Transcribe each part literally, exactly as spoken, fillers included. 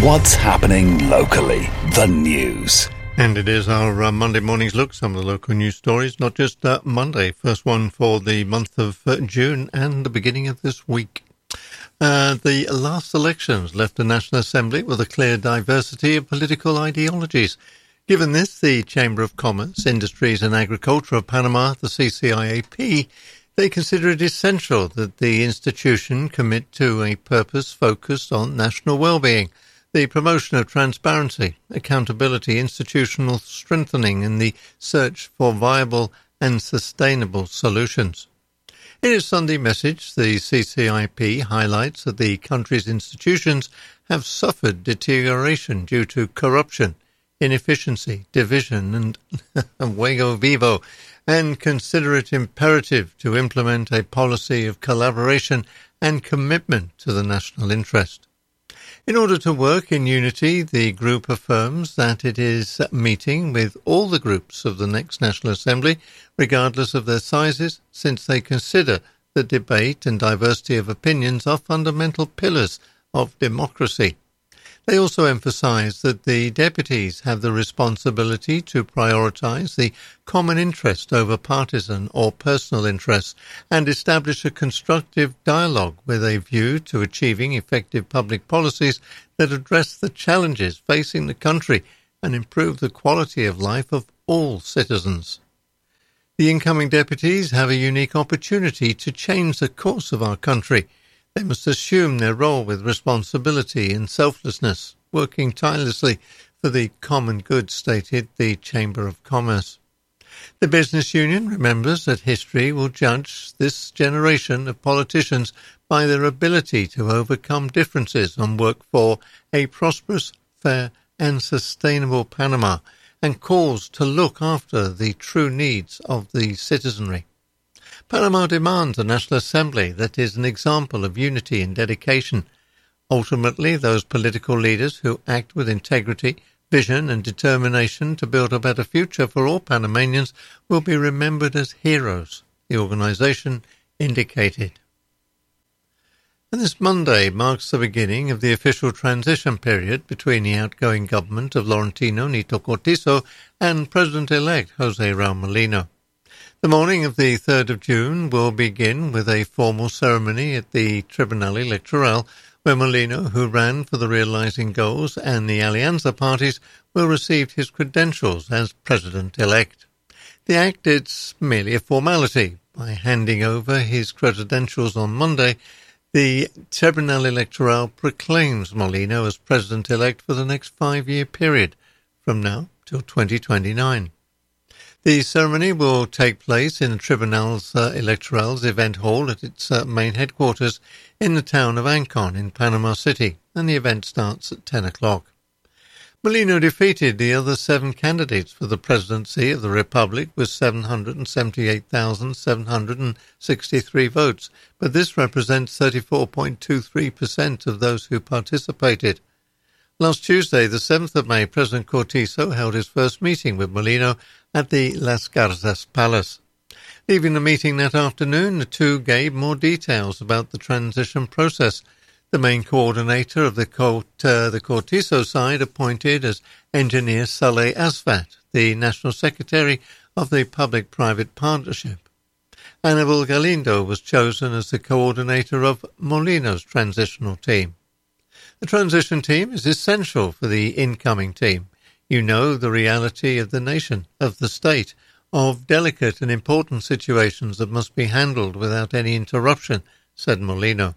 What's happening locally? The news. And it is our uh, Monday morning's look, some of the local news stories, not just uh, Monday, first one for the month of uh, June and the beginning of this week. Uh, the last elections left the National Assembly with a clear diversity of political ideologies. Given this, the Chamber of Commerce, Industries and Agriculture of Panama, the C C I A P, they consider it essential that the institution commit to a purpose focused on national well-being, the promotion of transparency, accountability, institutional strengthening, and the search for viable and sustainable solutions. In its Sunday message, the C C I P highlights that the country's institutions have suffered deterioration due to corruption, inefficiency, division, and fuego vivo, and consider it imperative to implement a policy of collaboration and commitment to the national interest. In order to work in unity, the group affirms that it is meeting with all the groups of the next National Assembly, regardless of their sizes, since they consider that debate and diversity of opinions are fundamental pillars of democracy. They also emphasise that the deputies have the responsibility to prioritise the common interest over partisan or personal interests and establish a constructive dialogue with a view to achieving effective public policies that address the challenges facing the country and improve the quality of life of all citizens. The incoming deputies have a unique opportunity to change the course of our country. They must assume their role with responsibility and selflessness, working tirelessly for the common good, stated the Chamber of Commerce. The business union remembers that history will judge this generation of politicians by their ability to overcome differences and work for a prosperous, fair and sustainable Panama, and calls to look after the true needs of the citizenry. Panama demands a National Assembly that is an example of unity and dedication. Ultimately, those political leaders who act with integrity, vision and determination to build a better future for all Panamanians will be remembered as heroes, the organisation indicated. And this Monday marks the beginning of the official transition period between the outgoing government of Laurentino Nito Cortizo and President-elect José Raúl Mulino. The morning of the third of June will begin with a formal ceremony at the Tribunal Electoral, where Mulino, who ran for the Realizing Goals and the Alianza parties, will receive his credentials as President-elect. The act is merely a formality. By handing over his credentials on Monday, the Tribunal Electoral proclaims Mulino as President-elect for the next five-year period, from now till twenty twenty-nine. The ceremony will take place in the Tribunal's uh, Electoral's event hall at its uh, main headquarters in the town of Ancon in Panama City, and the event starts at ten o'clock. Mulino defeated the other seven candidates for the presidency of the Republic with seven hundred seventy-eight thousand seven hundred sixty-three votes, but this represents thirty-four point two three percent of those who participated. Last Tuesday, the seventh of May, President Cortizo held his first meeting with Mulino at the Las Garzas Palace. Leaving the meeting that afternoon, the two gave more details about the transition process. The main coordinator of the, Cort, uh, the Cortizo side appointed as engineer Saleh Asfat, the National Secretary of the Public-Private Partnership. Anibal Galindo was chosen as the coordinator of Mulino's transitional team. The transition team is essential for the incoming team. You know the reality of the nation, of the state, of delicate and important situations that must be handled without any interruption, said Mulino.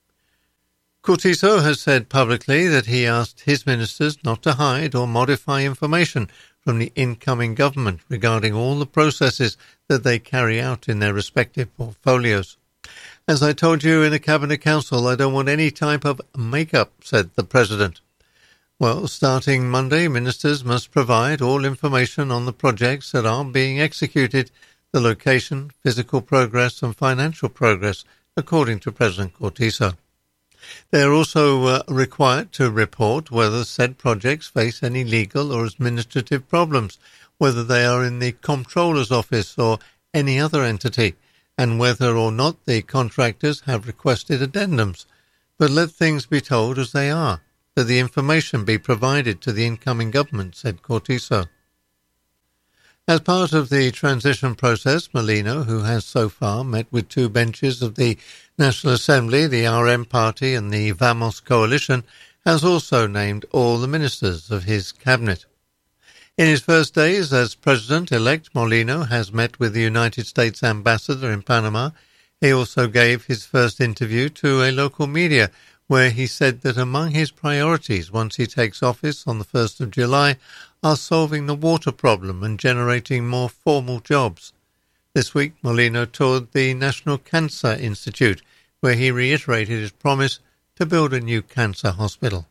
Cortizo has said publicly that he asked his ministers not to hide or modify information from the incoming government regarding all the processes that they carry out in their respective portfolios. As I told you in a Cabinet Council, I don't want any type of make-up, said the President. Well, starting Monday, ministers must provide all information on the projects that are being executed, the location, physical progress and financial progress, according to President Cortizo. They are also uh, required to report whether said projects face any legal or administrative problems, whether they are in the Comptroller's office or any other entity, and whether or not the contractors have requested addendums. But let things be told as they are. that the information be provided to the incoming government, said Cortizo. As part of the transition process, Molino, who has so far met with two benches of the National Assembly, the R M Party and the Vamos coalition, has also named all the ministers of his cabinet. In his first days as president-elect, Molino has met with the United States ambassador in Panama. He also gave his first interview to a local media, where he said that among his priorities once he takes office on the first of July are solving the water problem and generating more formal jobs. This week, Molino toured the National Cancer Institute, where he reiterated his promise to build a new cancer hospital.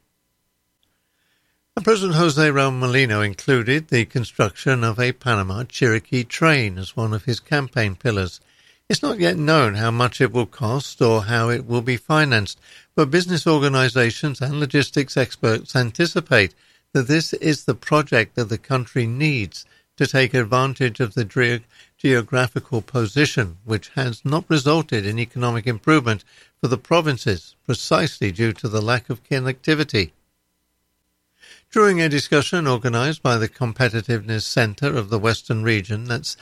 And President Jose Raul Molino included the construction of a Panama Chiriquí train as one of his campaign pillars. It's not yet known how much it will cost or how it will be financed, but business organizations and logistics experts anticipate that this is the project that the country needs to take advantage of the ge- geographical position, which has not resulted in economic improvement for the provinces, precisely due to the lack of connectivity. During a discussion organized by the Competitiveness Center of the Western Region, that's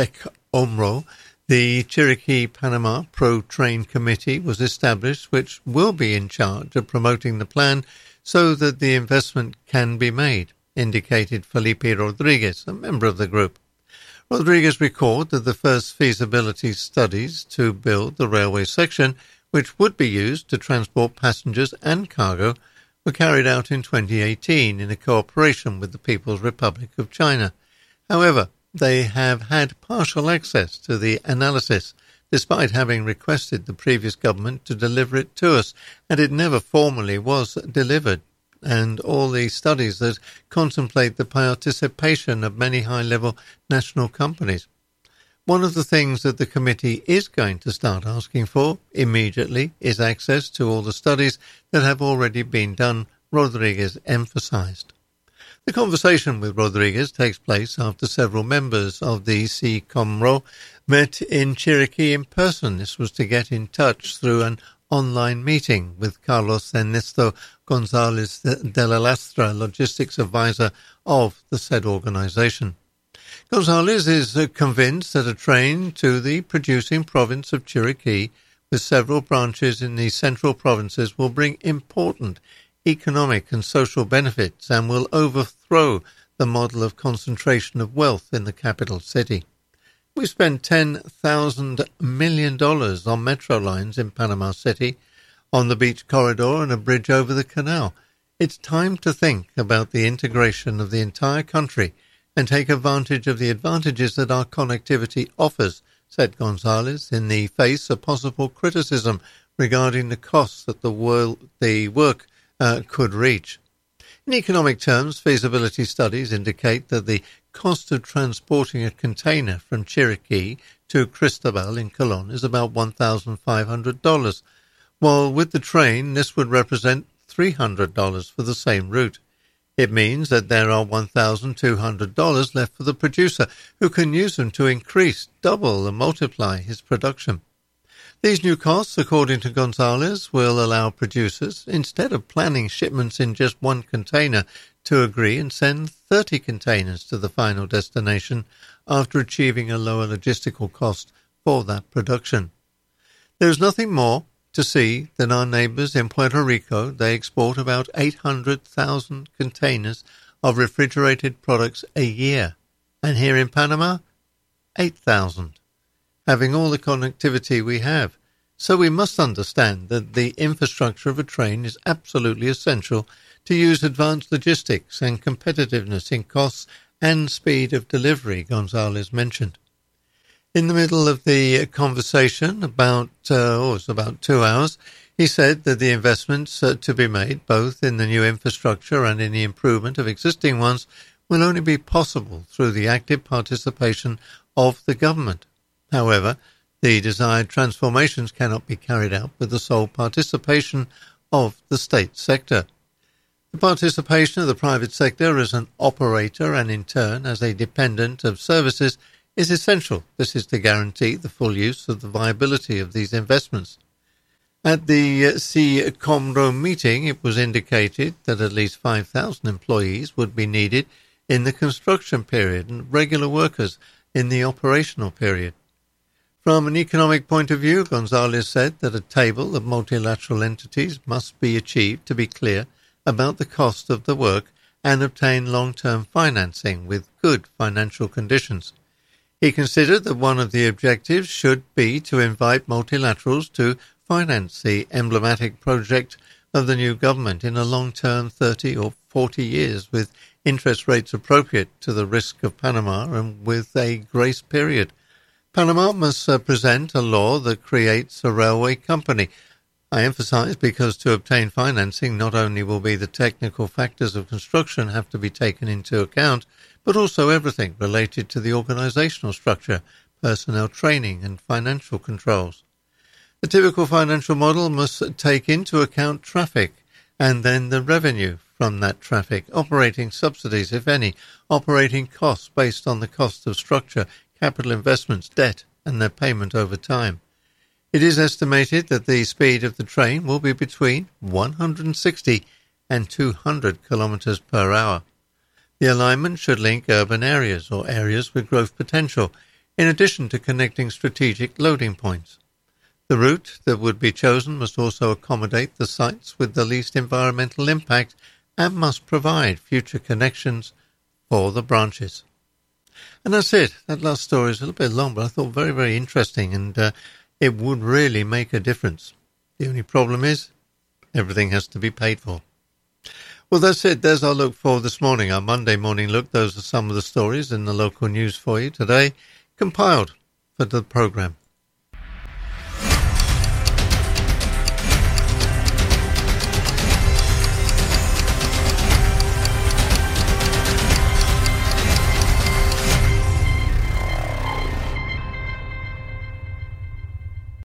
SECOMRO, the Chiriquí Panama Pro-Train Committee was established, which will be in charge of promoting the plan so that the investment can be made, indicated Felipe Rodriguez, a member of the group. Rodriguez recalled that the first feasibility studies to build the railway section, which would be used to transport passengers and cargo, were carried out in twenty eighteen in a cooperation with the People's Republic of China. However, they have had partial access to the analysis, despite having requested the previous government to deliver it to us, and it never formally was delivered, and all the studies that contemplate the participation of many high-level national companies. One of the things that the committee is going to start asking for immediately is access to all the studies that have already been done, Rodriguez emphasized. The conversation with Rodriguez takes place after several members of the SECOMRO met in Chiriquí in person. This was to get in touch through an online meeting with Carlos Ernesto González de la Lastra, logistics advisor of the said organization. González is convinced that a train to the producing province of Chiriquí, with several branches in the central provinces, will bring important economic and social benefits and will overthrow the model of concentration of wealth in the capital city. We spent ten thousand million dollars on metro lines in Panama City, on the beach corridor and a bridge over the canal. It's time to think about the integration of the entire country and take advantage of the advantages that our connectivity offers, said González, in the face of possible criticism regarding the costs that the, world, the work uh, could reach. In economic terms, feasibility studies indicate that the cost of transporting a container from Chiriquí to Cristobal in Colón is about one thousand five hundred dollars, while with the train this would represent three hundred dollars for the same route. It means that there are one thousand two hundred dollars left for the producer, who can use them to increase, double, and multiply his production. These new costs, according to González, will allow producers, instead of planning shipments in just one container, to agree and send thirty containers to the final destination after achieving a lower logistical cost for that production. There is nothing more to see than our neighbours in Puerto Rico. They export about eight hundred thousand containers of refrigerated products a year, and here in Panama, eight thousand. Having all the connectivity we have. So we must understand that the infrastructure of a train is absolutely essential to use advanced logistics and competitiveness in costs and speed of delivery, González mentioned. In the middle of the conversation, about uh, oh, it's about two hours, he said that the investments uh, to be made, both in the new infrastructure and in the improvement of existing ones, will only be possible through the active participation of the government. However, the desired transformations cannot be carried out with the sole participation of the state sector. The participation of the private sector as an operator and in turn as a dependent of services is essential. This is to guarantee the full use of the viability of these investments. At the C Comro meeting, it was indicated that at least five thousand employees would be needed in the construction period and regular workers in the operational period. From an economic point of view, Gonzalez said that a table of multilateral entities must be achieved to be clear about the cost of the work and obtain long-term financing with good financial conditions. He considered that one of the objectives should be to invite multilaterals to finance the emblematic project of the new government in a long-term thirty or forty years with interest rates appropriate to the risk of Panama and with a grace period. Panama must uh, present a law that creates a railway company. I emphasize because to obtain financing, not only will be the technical factors of construction have to be taken into account, but also everything related to the organizational structure, personnel training and financial controls. The typical financial model must take into account traffic and then the revenue from that traffic, operating subsidies, if any, operating costs based on the cost of structure, capital investments, debt, and their payment over time. It is estimated that the speed of the train will be between one hundred sixty and two hundred kilometers per hour. The alignment should link urban areas or areas with growth potential, in addition to connecting strategic loading points. The route that would be chosen must also accommodate the sites with the least environmental impact and must provide future connections for the branches. And that's it. That last story is a little bit long, but I thought very, very interesting, and uh, it would really make a difference. The only problem is everything has to be paid for. Well, that's it. There's our look for this morning, our Monday morning look. Those are some of the stories in the local news for you today, compiled for the programme.